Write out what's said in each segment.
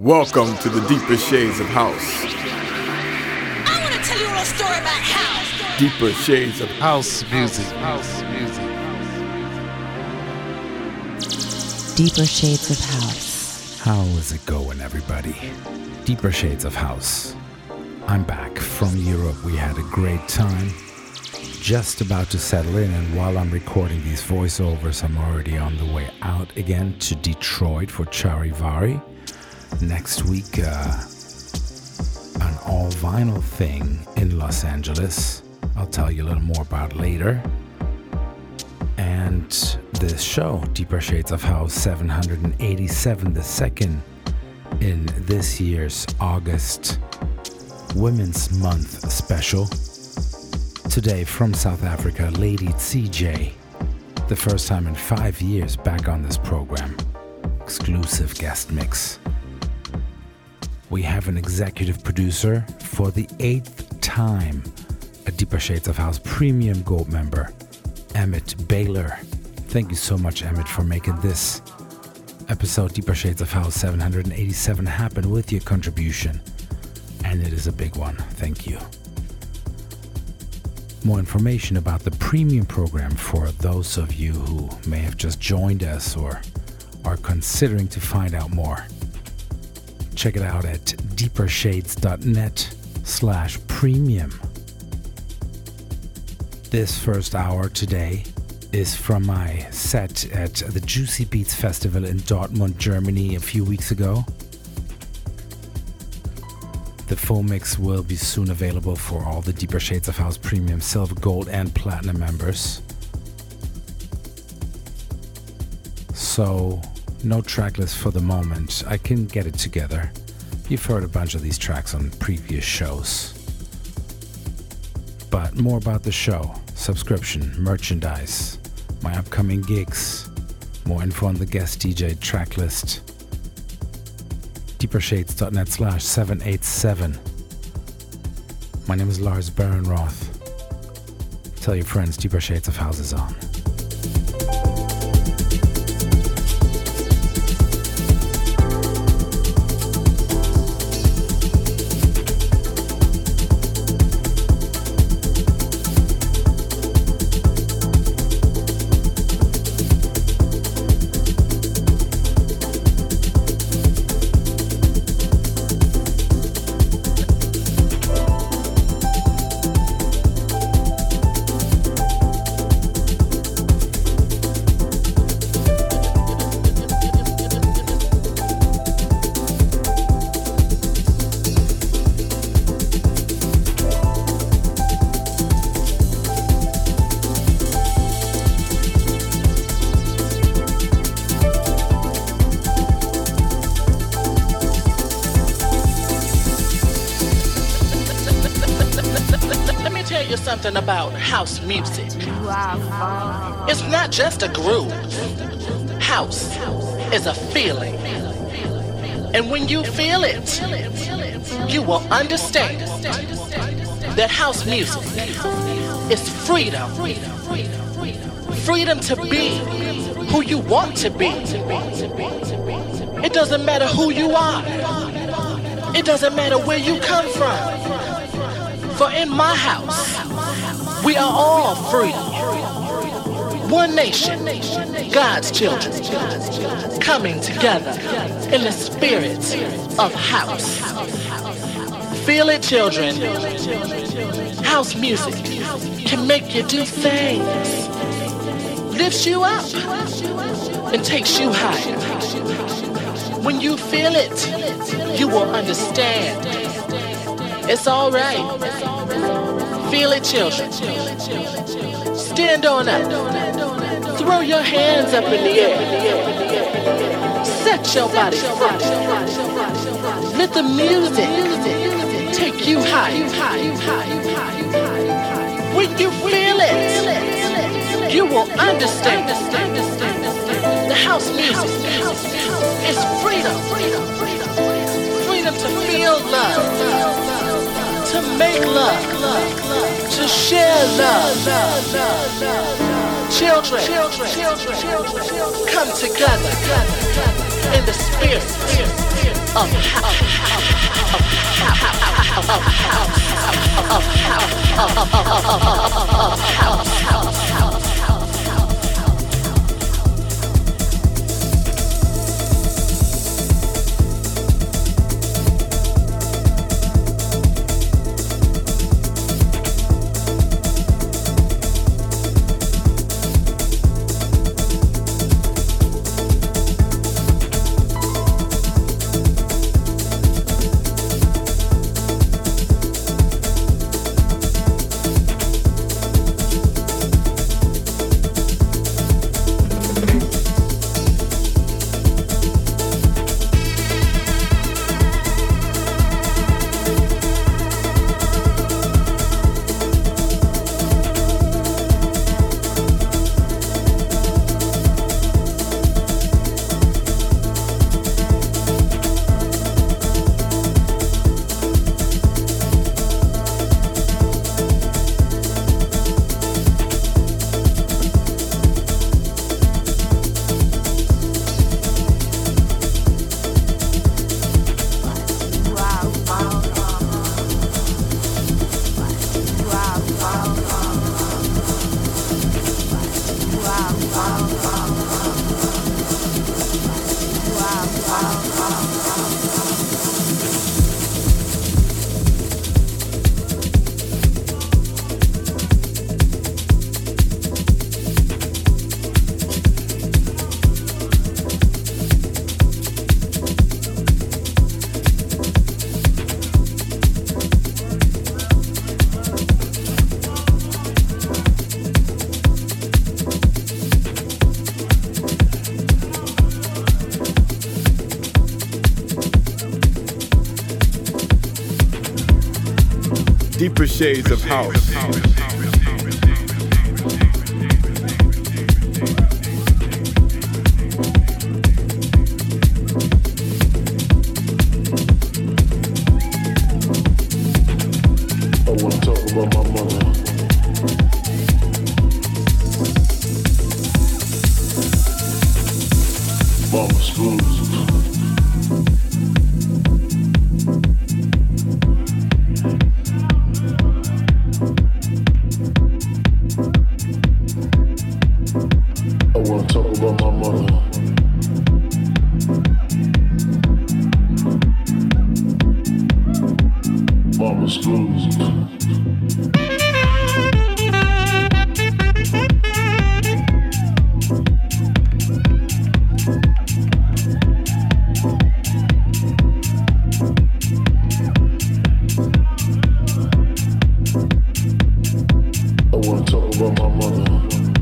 Welcome to the deeper shades of house. I want to tell you a little story about house. Deeper shades of house music. House music. Deeper shades of house. How is it going, everybody? Deeper shades of house. I'm back from Europe. We had a great time. Just about to settle in, and while I'm recording these voiceovers, I'm already on the way out again to Detroit for Charivari. Next week, an all-vinyl thing in Los Angeles. I'll tell you a little more about later. And this show, Deeper Shades of House 787, the second in this year's August Women's Month special. Today from South Africa, Lady CJ. The first time in 5 years back on this program. Exclusive guest mix. We have an executive producer for the 8th time, a Deeper Shades of House Premium Gold member, Emmett Baylor. Thank you so much, Emmett, for making this episode Deeper Shades of House 787 happen with your contribution. And it is a big one. Thank you. More information about the premium program for those of you who may have just joined us or are considering to find out more. Check it out at deepershades.net/premium. This first hour today is from my set at the Juicy Beats Festival in Dortmund, Germany a few weeks ago. The full mix will be soon available for all the Deeper Shades of House Premium Silver, Gold, and Platinum members. So, no tracklist for the moment. I can get it together. You've heard a bunch of these tracks on previous shows. But more about the show, subscription, merchandise, my upcoming gigs, more info on the guest DJ tracklist. deepershades.net/787. My name is Lars Barenroth. Tell your friends Deeper Shades of House is on. Something about house music. It's not just a groove. House is a feeling. And when you feel it, you will understand that house music is freedom. Freedom to be who you want to be. It doesn't matter who you are. It doesn't matter where you come from. For in my house, we are all free. One nation, God's children, coming together in the spirit of house. Feel it, children. House music can make you do things, lifts you up, and takes you higher. When you feel it, you will understand. It's all right. Feel it, children. Stand on up. Throw your hands up in the air. Set your body free. Let the music take you high. When you feel it, you will understand. The house music is freedom. Freedom to feel love. To make love, to share love. Children, come together in the spirit Deeper shades of house. I want to talk about my mother. Mama Screws. I want to talk about my mother. Mama Screws. I want to talk about my mother.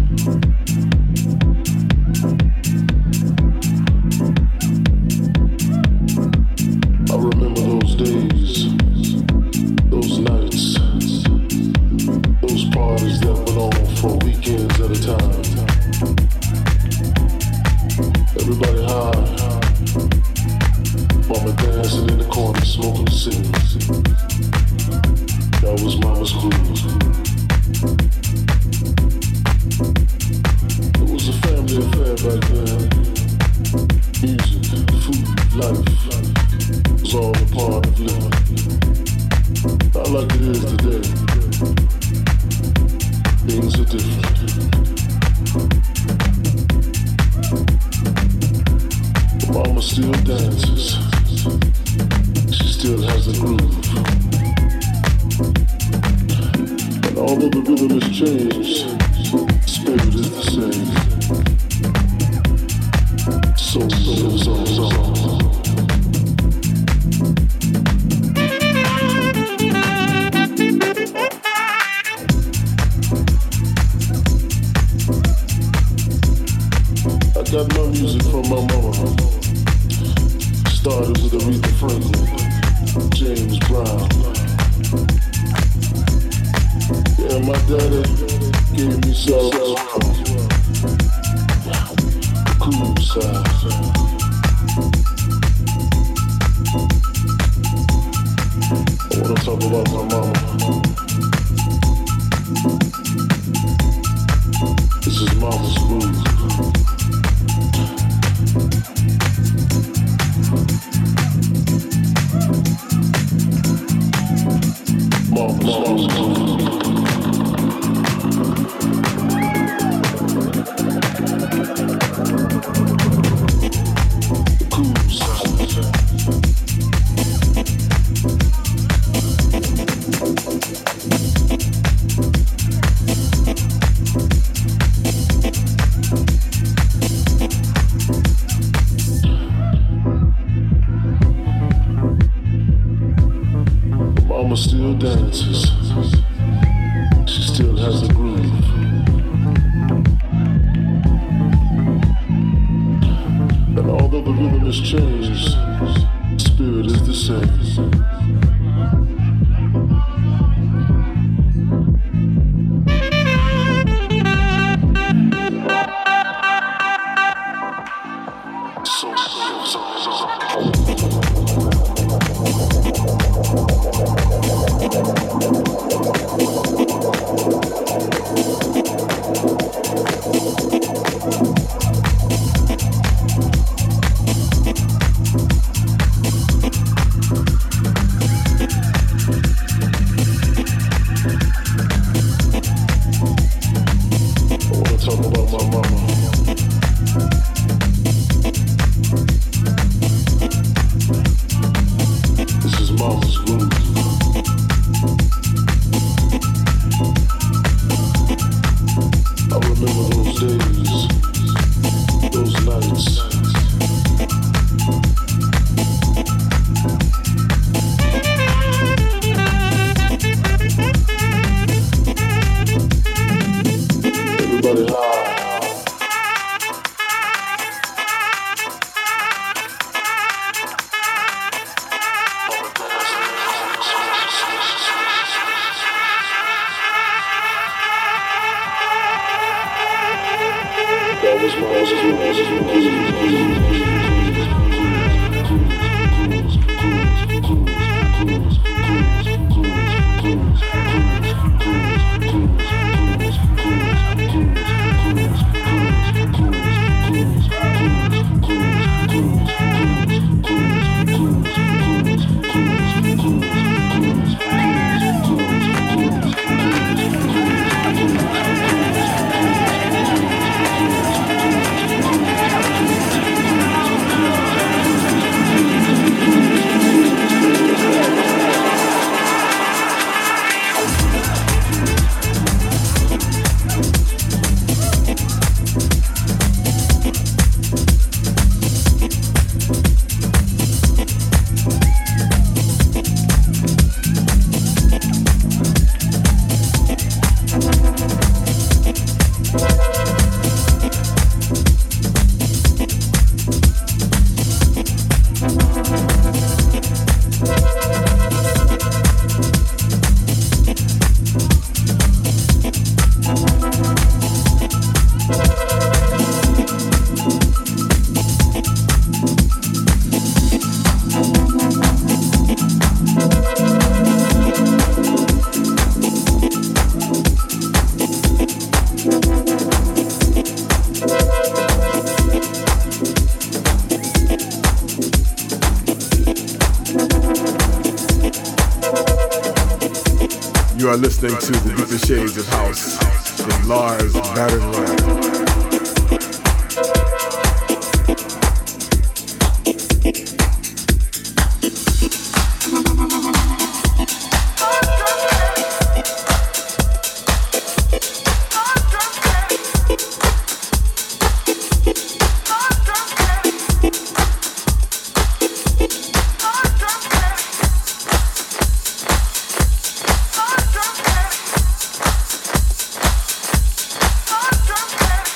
I remember those days, those nights, those parties that went on for weekends at a time. Everybody high, mama dancing in the corner, smoking cigarettes. That was Mama Screws. It was a family affair back then. Music, food, life was all a part of living. Not like it is today. Things are different. But Mama still dances. She still has a groove. And although the rhythm has changed, the spirit is the same. So. I got my music from my mama. Started with Aretha Franklin, James Brown. Yeah, my daddy gave me some cool side. I wanna talk about my mama. This is Mama's groove. mama still dances. She still has a groove. And although the rhythm has changed, spirit is the same. You are listening to the Deeper Shades of House with Lars Baron. Okay.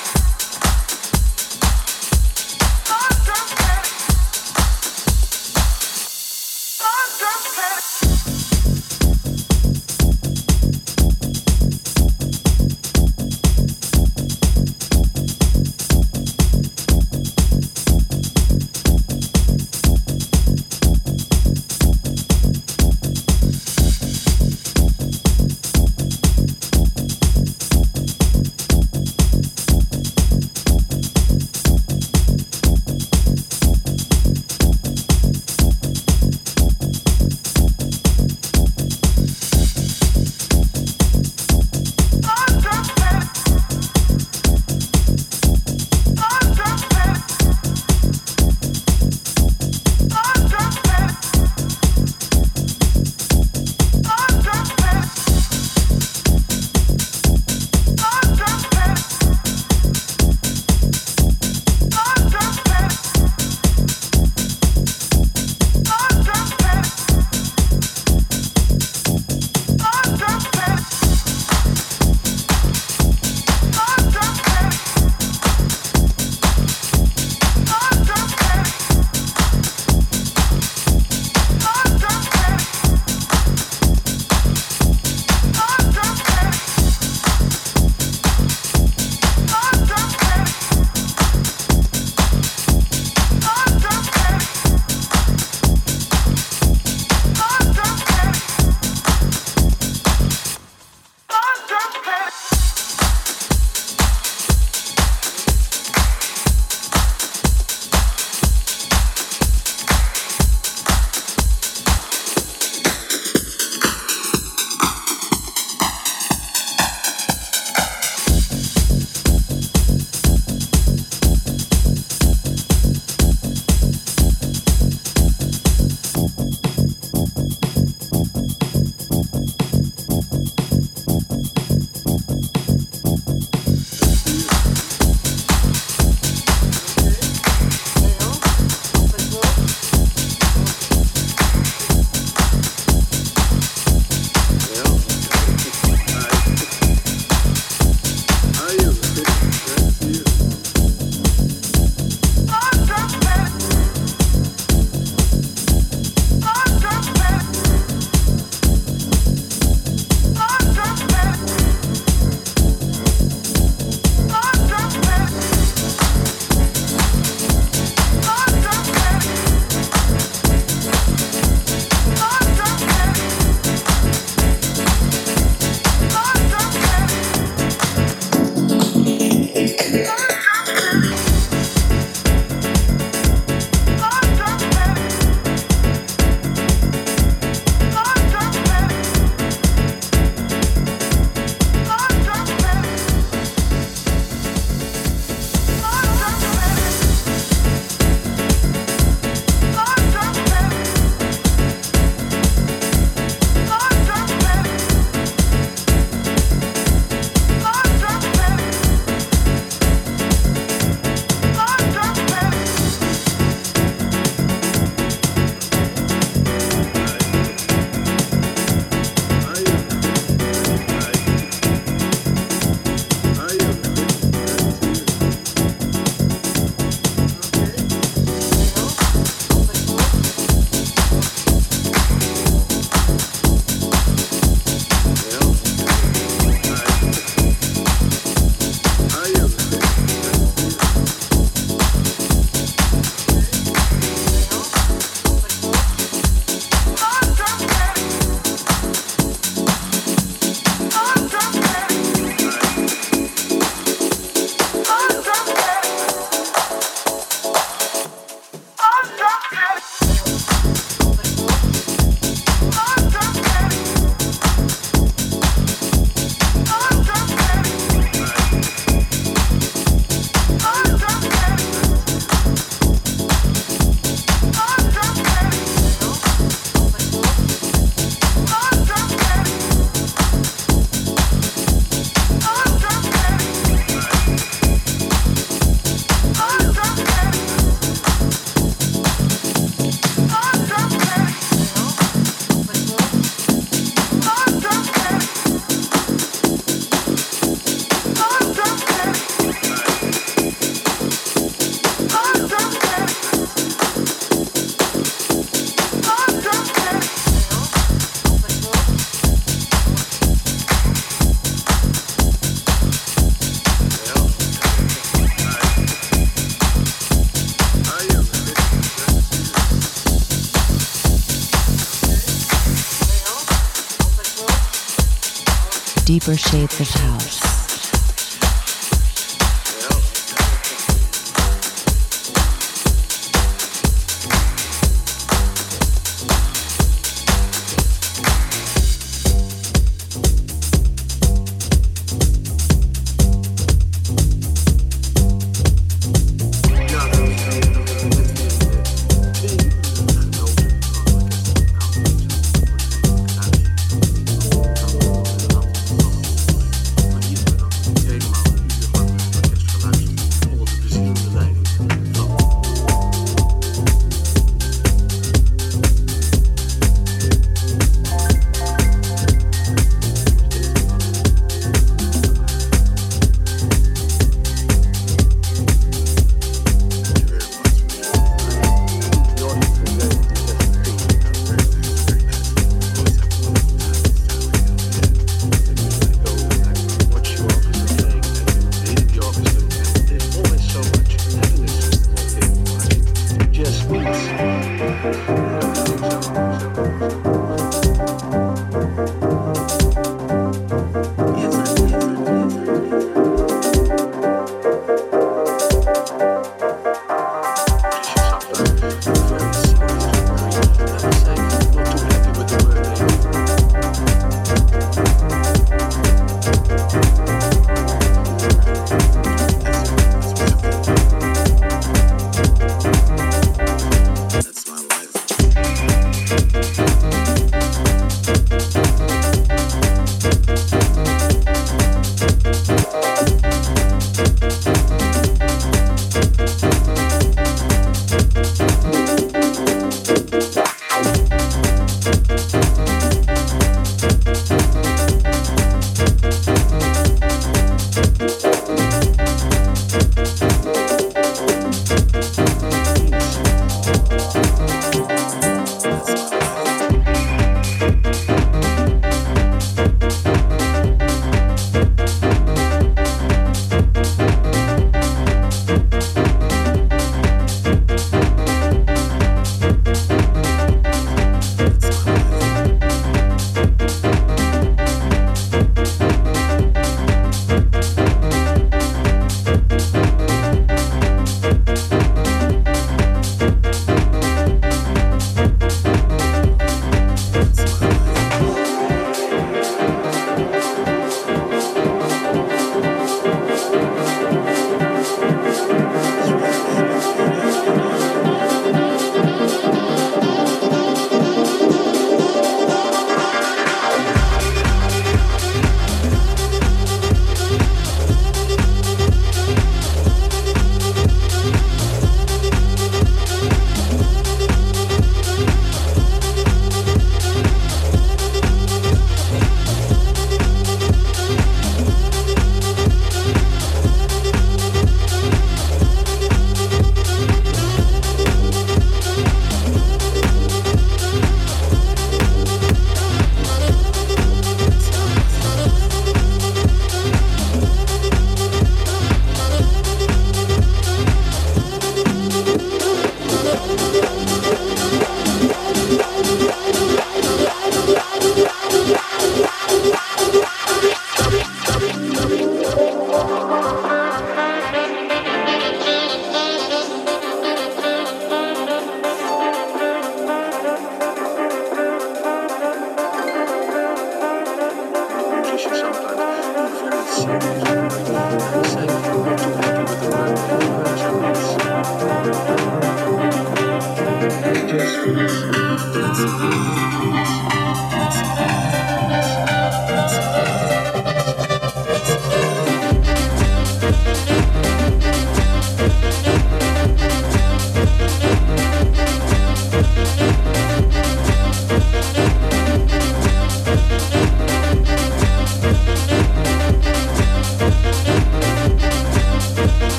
Deeper Shades of House.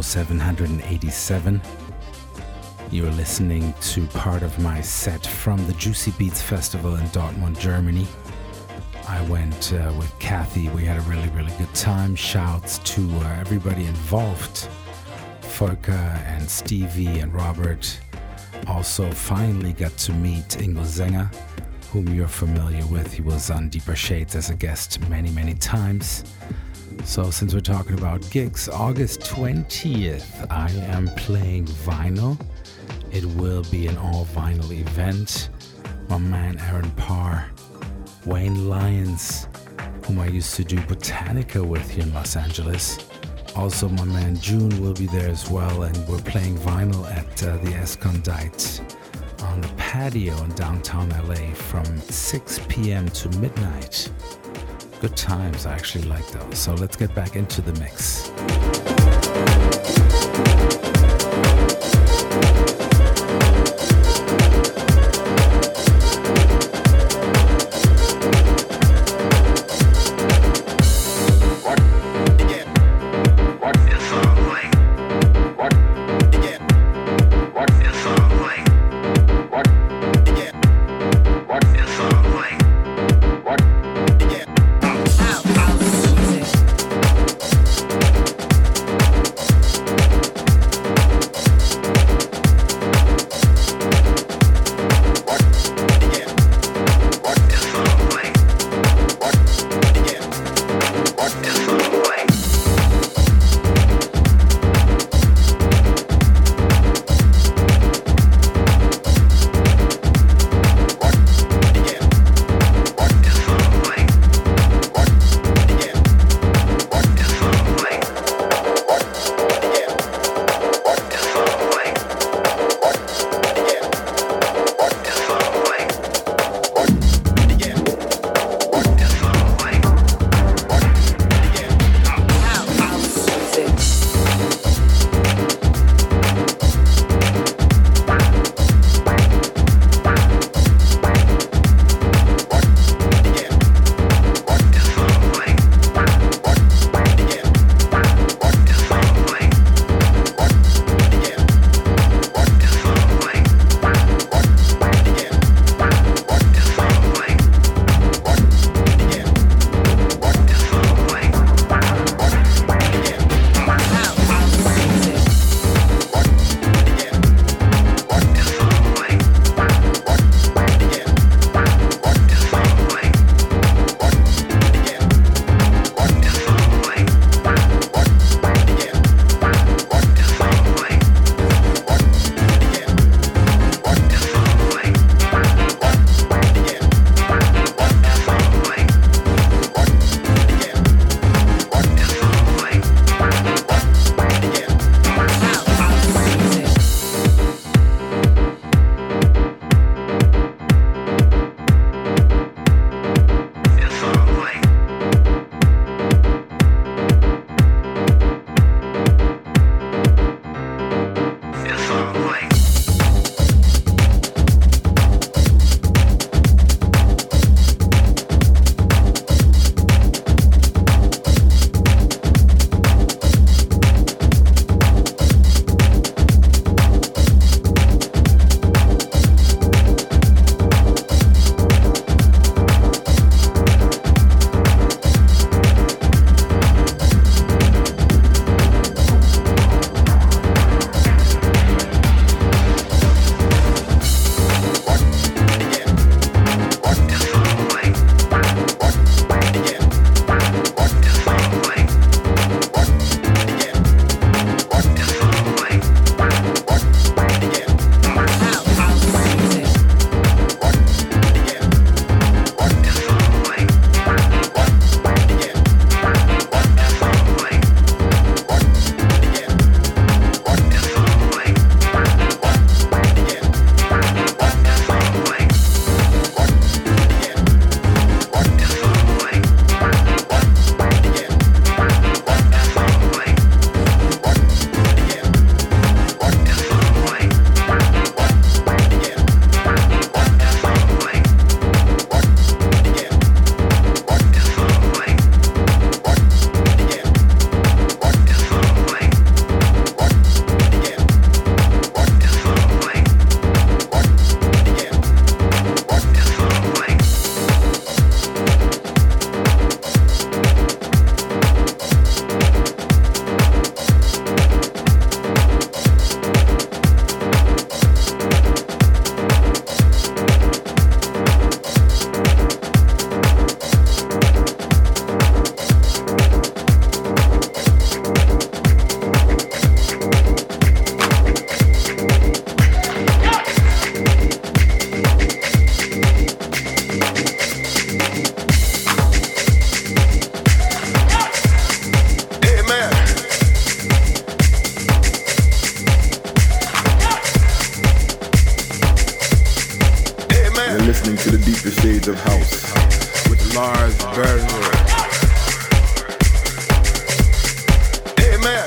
787. You're listening to part of my set from the Juicy Beats Festival in Dortmund, Germany. I went with Kathy. We had a really, really good time. Shouts to everybody involved. Volker and Stevie and Robert. Also finally got to meet Ingo Sänger, whom you're familiar with. He was on Deeper Shades as a guest many, many times. So since we're talking about gigs, August 20th, I am playing vinyl. It will be an all-vinyl event. My man Aaron Parr, Wayne Lyons, whom I used to do Botanica with here in Los Angeles. Also, my man June will be there as well, and we're playing vinyl at the Escondite on the patio in downtown LA from 6 p.m. to midnight. Good times, I actually like those. So let's get back into the mix. the deepest shades of house with Lars Bernwood. Hey man.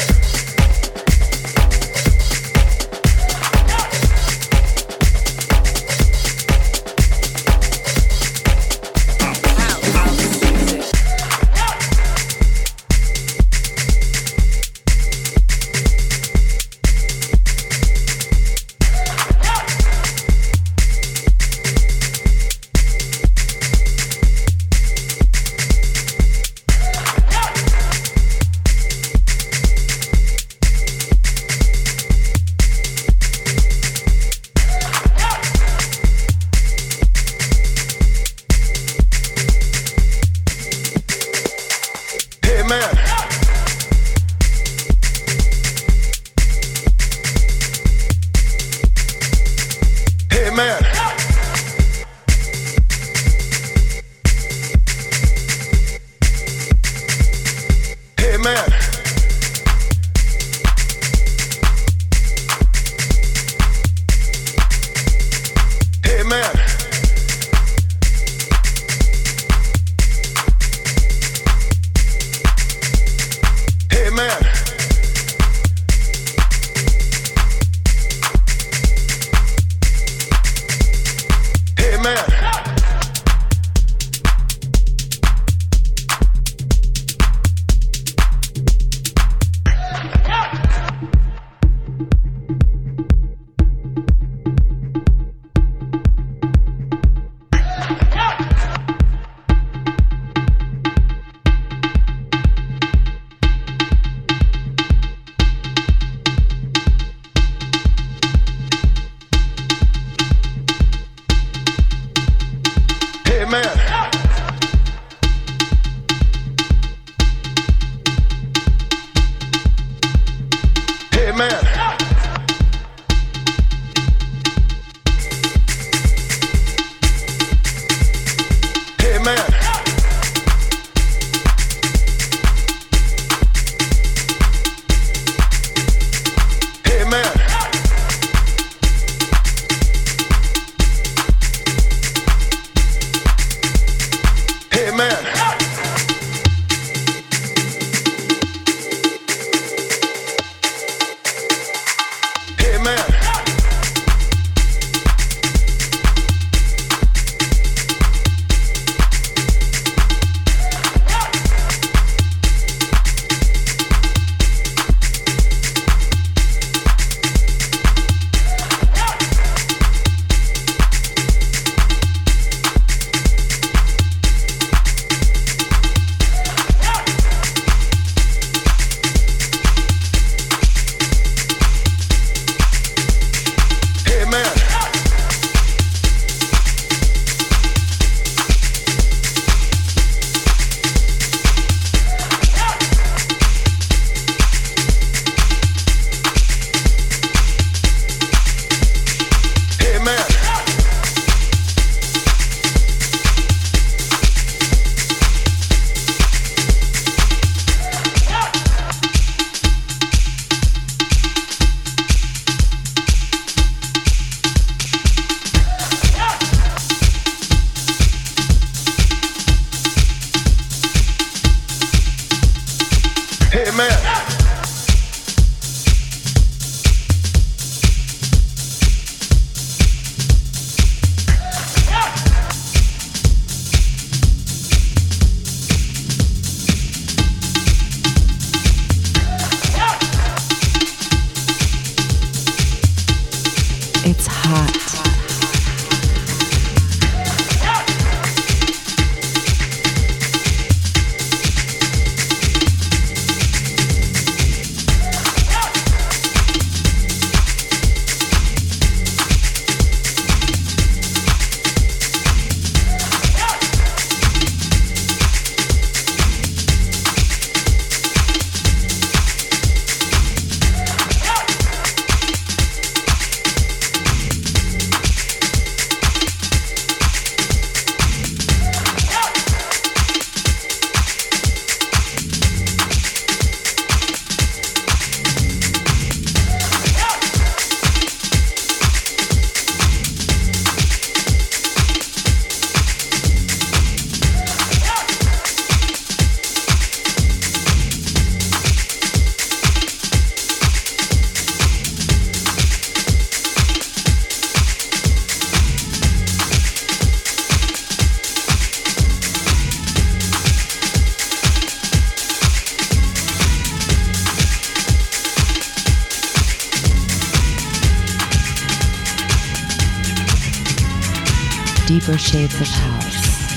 It's hot. Deeper Shades of House.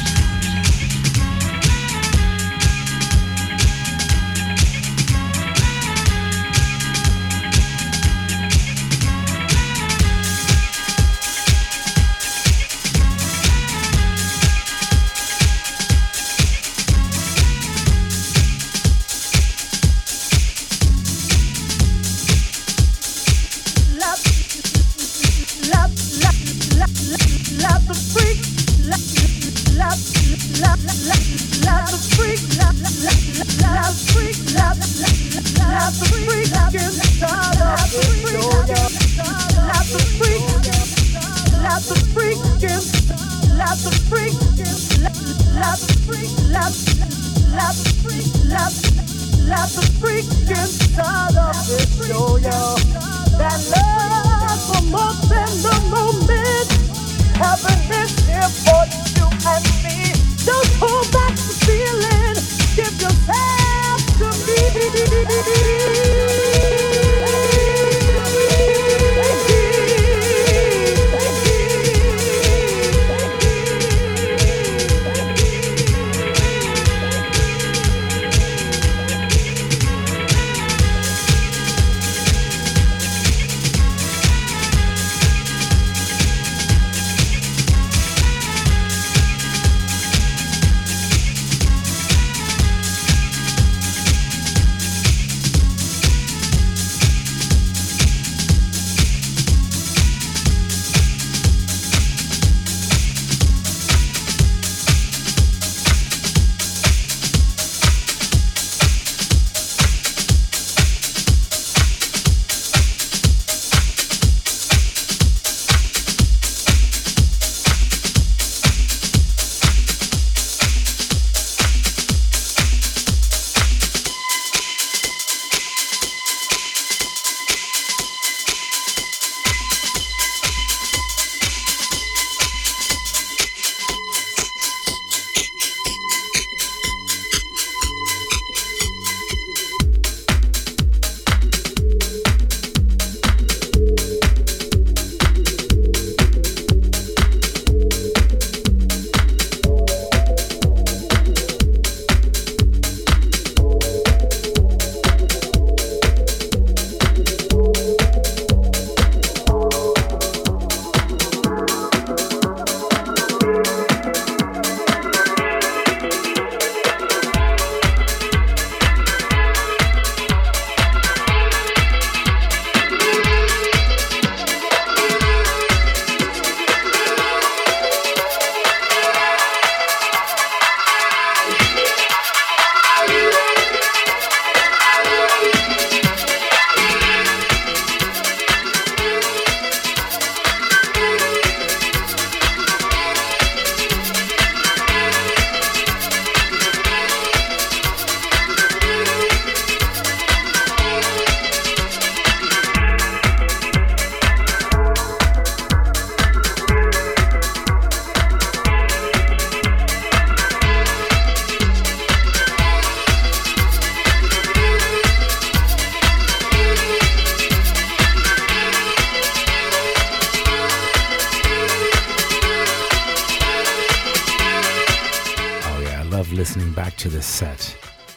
listening back to this set.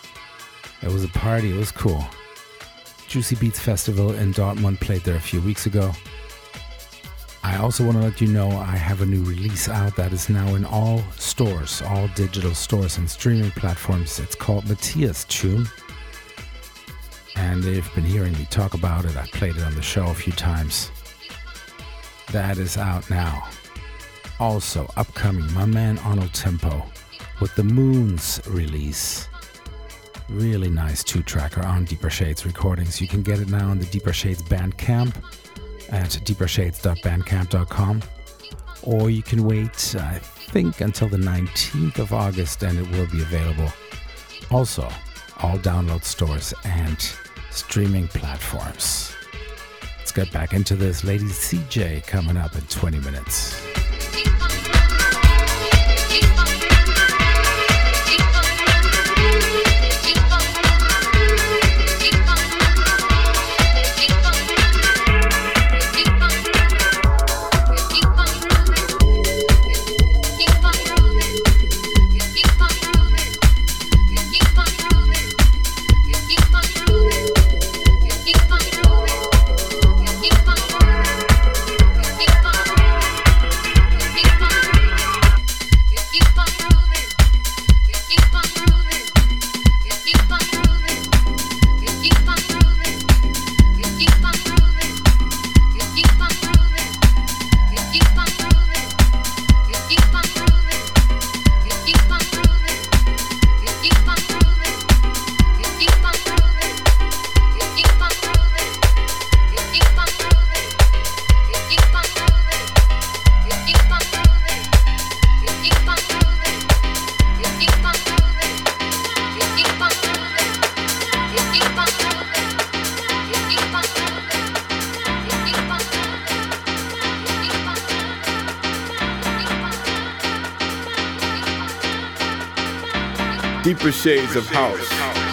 It was a party, it was cool. Juicy Beats Festival in Dortmund played there a few weeks ago. I also want to let you know I have a new release out that is now in all stores, all digital stores and streaming platforms. It's called Matthias Tune. And they've been hearing me talk about it. I played it on the show a few times. That is out now. Also upcoming, my man Arnold Tempo with the Moons release. Really nice 2-tracker on Deeper Shades Recordings. You can get it now on the Deeper Shades Bandcamp at deepershades.bandcamp.com, or you can wait, I think, until the 19th of August and it will be available. Also, all download stores and streaming platforms. Let's get back into this. Lady CJ coming up in 20 minutes. Deeper Shades of House.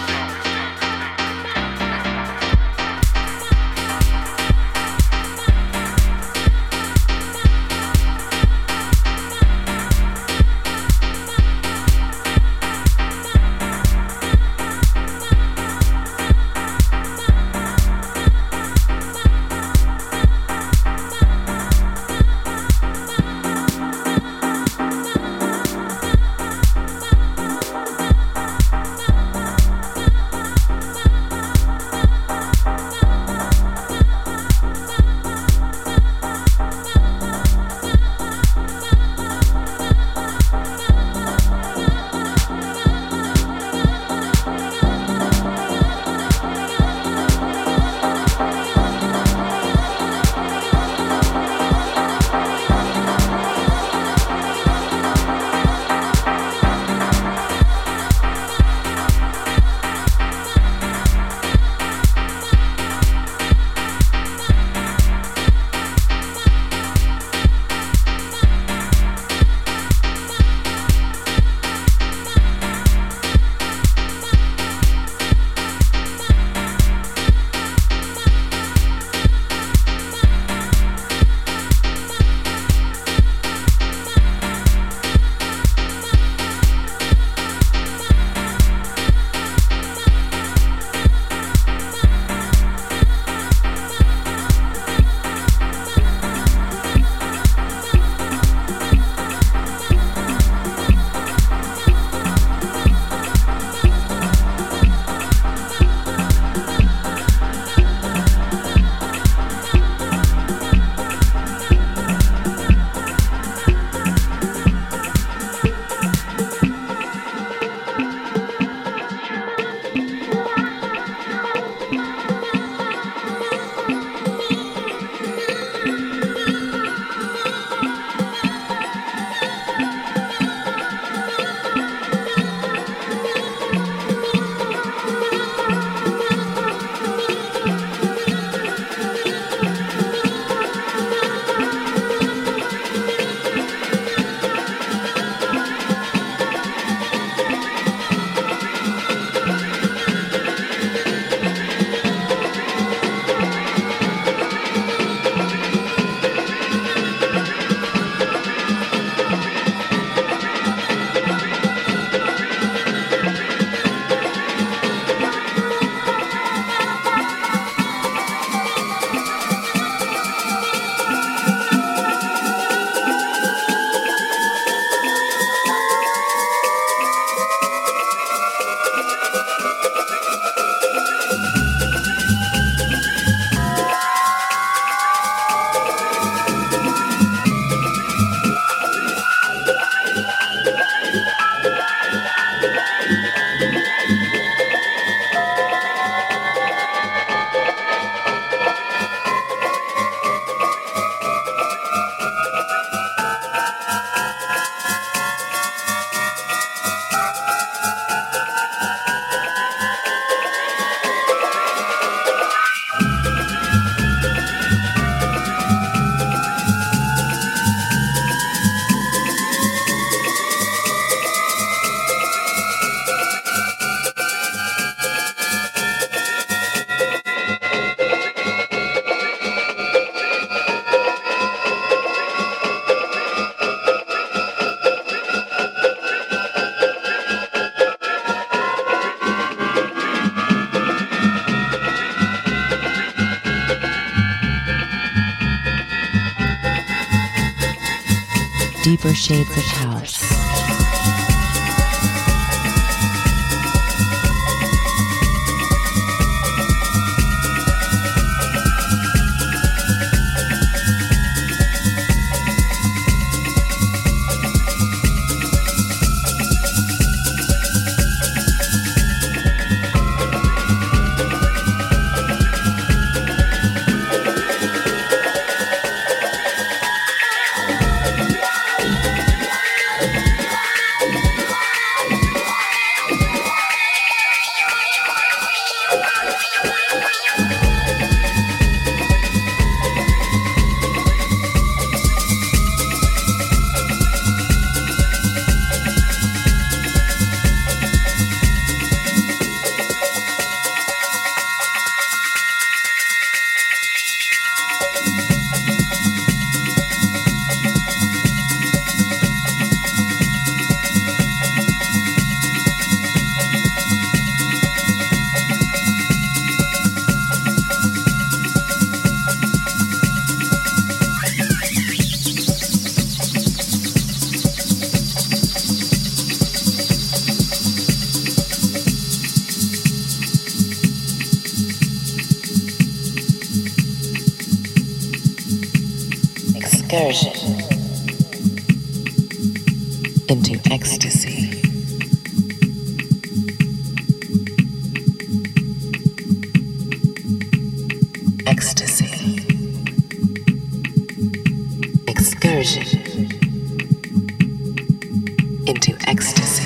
Deeper Shades of House. excursion into ecstasy. Ecstasy. Excursion into ecstasy.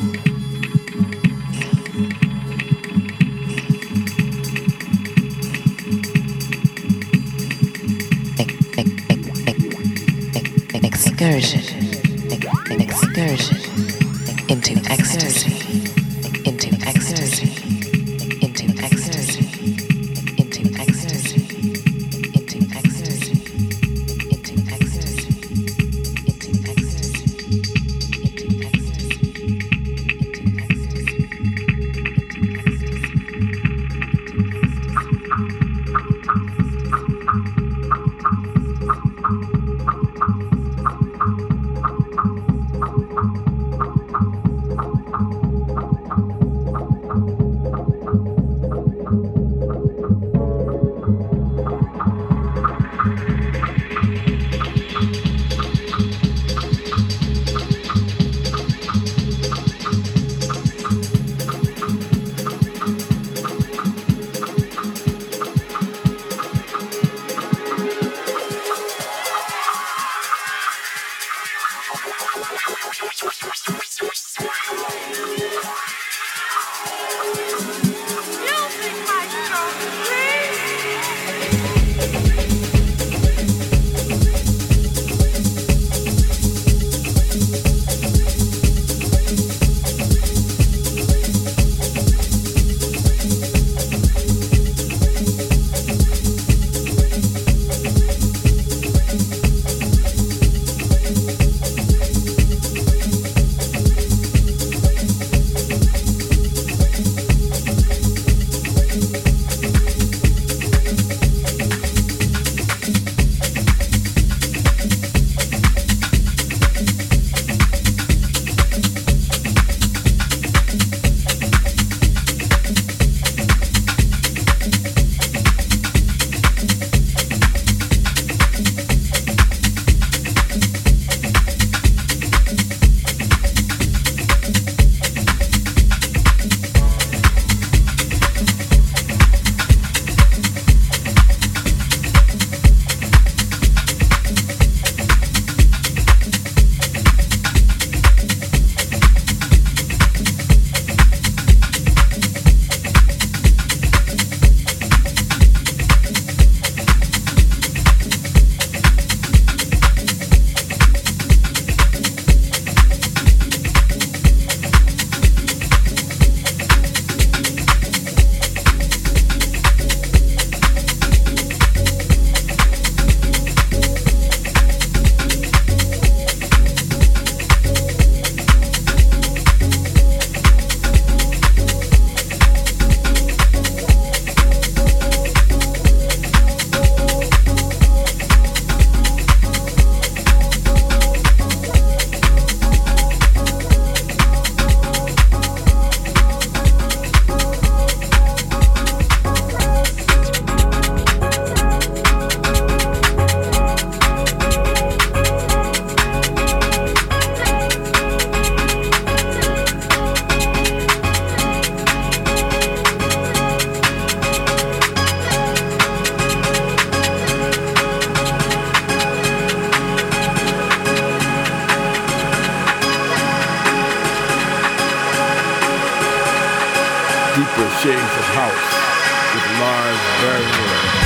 Excursion into ecstasy, into ecstasy, into ecstasy, into ecstasy, into ecstasy, into ecstasy, into ecstasy, into ecstasy. Deeper Shades of House with Lars Bergman.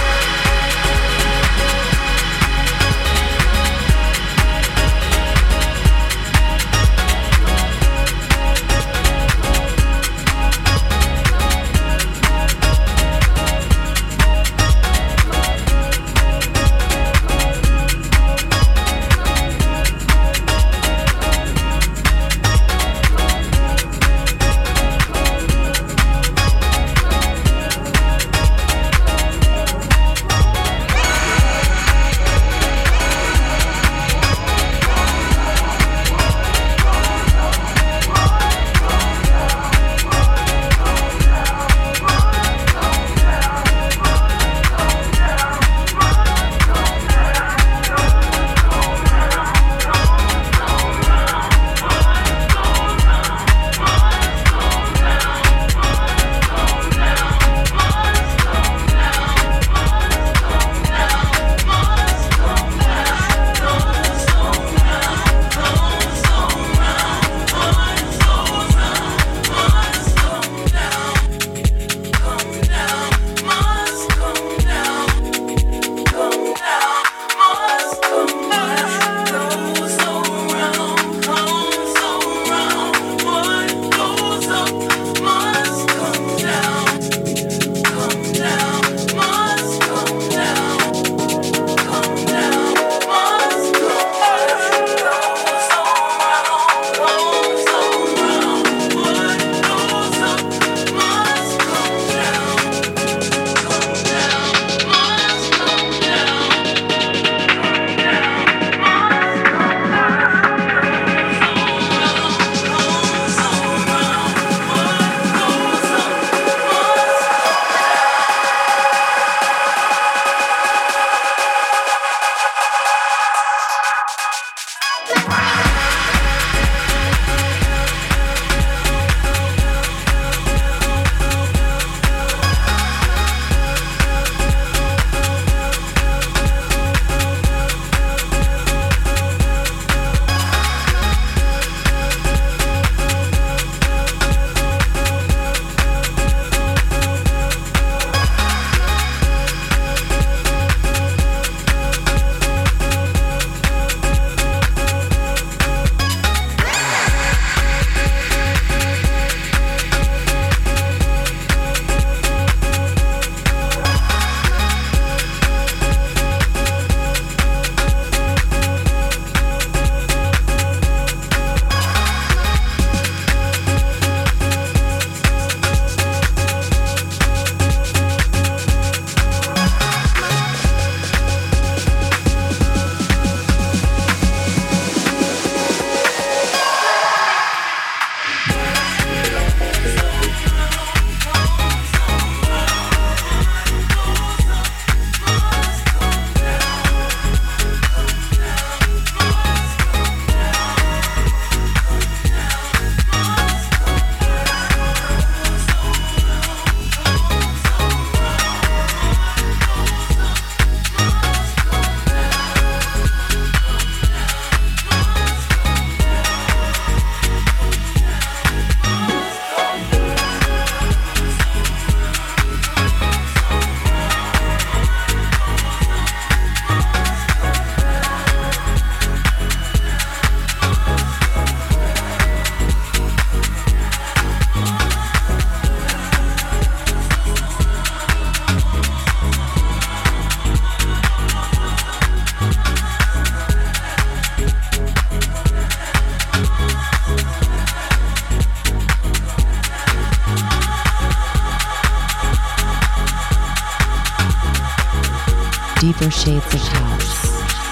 Deeper Shades of House.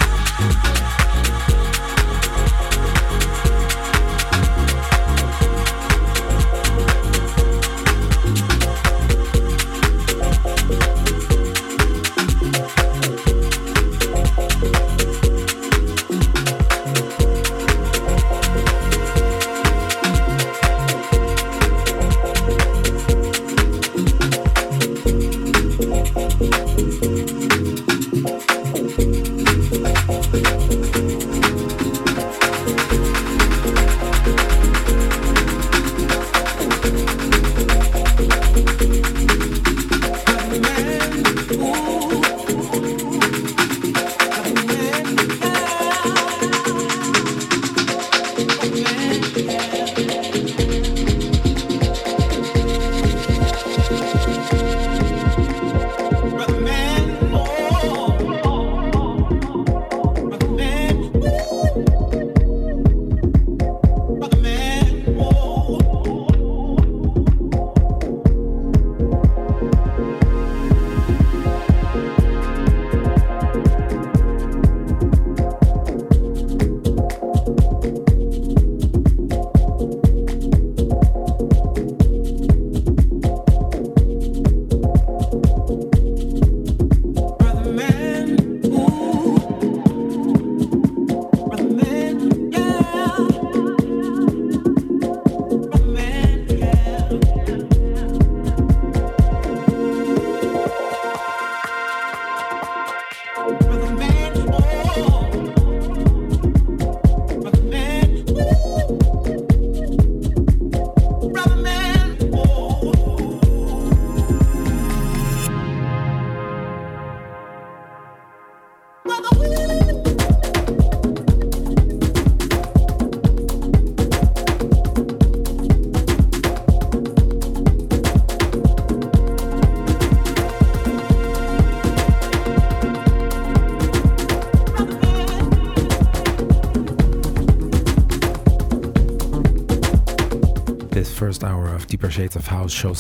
First hour of Deeper Shades of House, show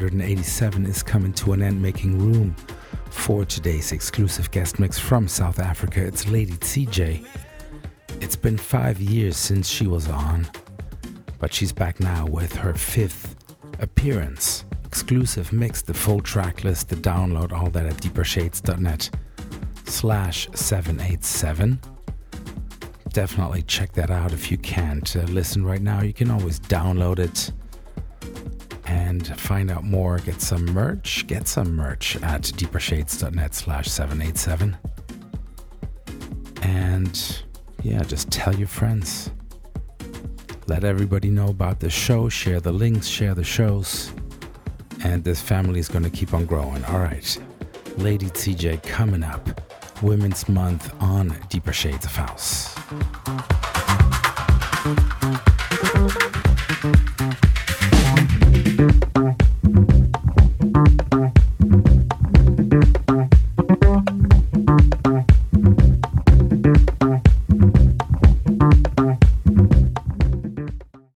787, is coming to an end, making room for today's exclusive guest mix from South Africa. It's Lady TJ. It's been 5 years since she was on, but she's back now with her 5th appearance. Exclusive mix, the full track list, the download, all that at deepershades.net/787. Definitely check that out if you can't listen right now. You can always download it and find out more. Get some merch at deepershades.net/787. And yeah, just tell your friends. Let everybody know about the show. Share the links, share the shows. And this family is going to keep on growing. All right. Lady TJ coming up. Women's Month on Deeper Shades of House.